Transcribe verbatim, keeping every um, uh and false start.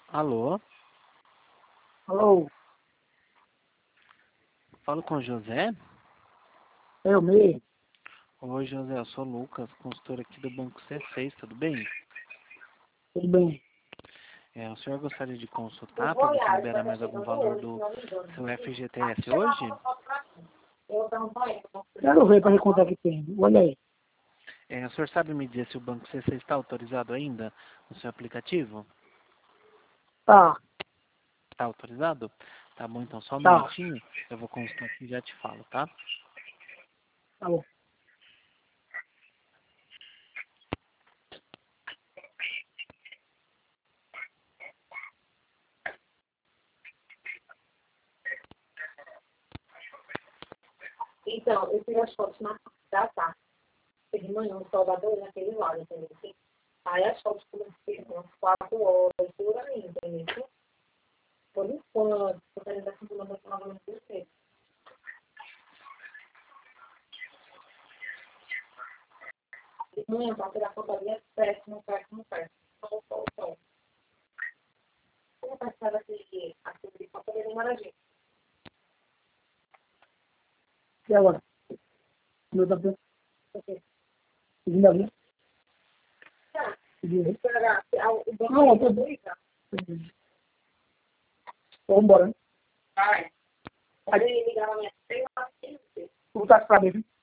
Alô? Alô, Falo com o José? eu mesmo. Oi, José, eu sou o Lucas, consultor aqui do Banco C seis, tudo bem? Tudo bem? É, o senhor gostaria de consultar para você liberar mais algum valor do seu F G T S hoje? Quero ver para ver quanto é que tem. Olha aí. É, o senhor sabe me dizer se o Banco C seis está autorizado ainda no seu aplicativo? Tá, Está autorizado? Tá bom, então só um tá, minutinho, eu vou consultar aqui e já te falo, tá? tá bom. Então, eu fiz as fotos na da tarde. De manhã, no Salvador, naquele lado, entendeu? Aí as fotos foram umas quatro horas, por aí, entendeu? Por enquanto, eu quero dar cinco para novamente você. De manhã, para tirar foto ali, é perto, não perto, não perto. Sol, sol, sol. Como vai estar aqui, aqui, para poder demorar a gente? E agora? Meu tá bem? Seguindo ali? Tá. Seguindo ali? Esperar, o banco Não, eu tô vai bem. ligar. Vamos embora, né? Vai. Pode ligar na minha tela, Tu tá pra mim, viu?